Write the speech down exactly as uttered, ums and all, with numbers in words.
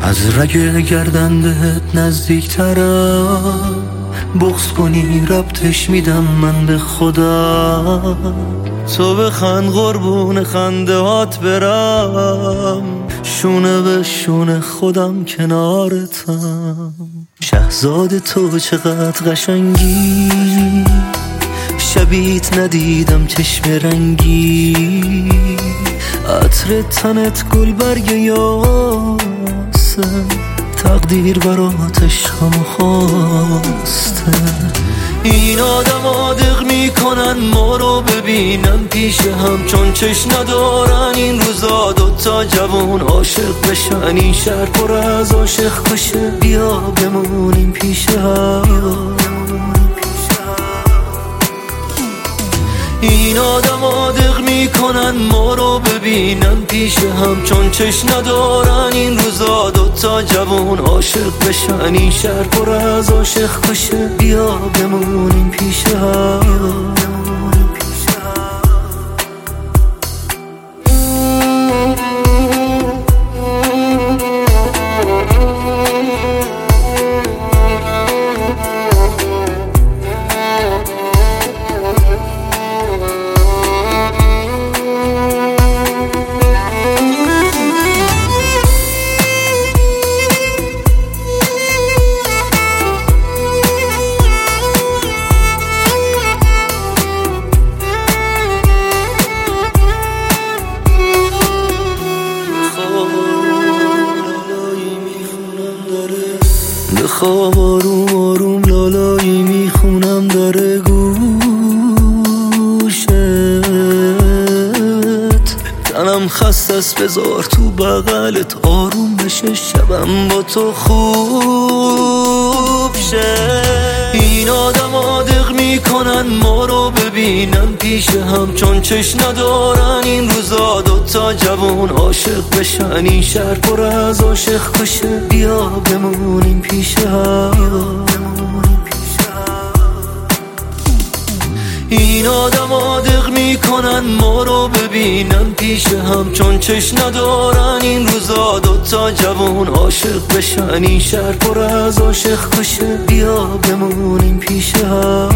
از رگ گردن بهت نزدیکترم، بغض کنی ربطش میدم من به خدا. تو بخند قربون خنده هات برم، شونه به شونه خودم کنارتم. شهزاد تو چقدر قشنگی، شبیت ندیدم چشم رنگی. عطر تنت گل برگ یاسه، تقدیر برات عشقم خواسته. این آدم عادق میکنن ما رو ببینن پیش هم، چون چشم ندارن این روزا دوتا جوون عاشق بشن. این شهر پر از عاشق کشه، بیا بمونیم پیش هم. این آدم عادق میکنن ما رو ببینن پیش هم، چون چشم ندارن این روزا دوتا جوون عاشق بشن. این شهر پر از عاشق کشه، بیا بمونیم پیش هم. بخواب آروم آروم لالایی میخونم داره گوشت. تنم خسته است بذار تو بغلت آروم بشه، شبم با تو خوب شه. این آدم عادق میکنن ما رو ببینن پیش هم، چون چشم ندارن این روزا دوتا جوون عاشق بشن. این شهر پر از عاشق کشه، بیا بمونیم پیش هم. این آدم عادق میکنن ما رو ببینن پیش هم، چون چشم ندارن این روزا دوتا جوون عاشق بشن. این شهر پر از عاشق کشه، بیا بمونیم پیش هم.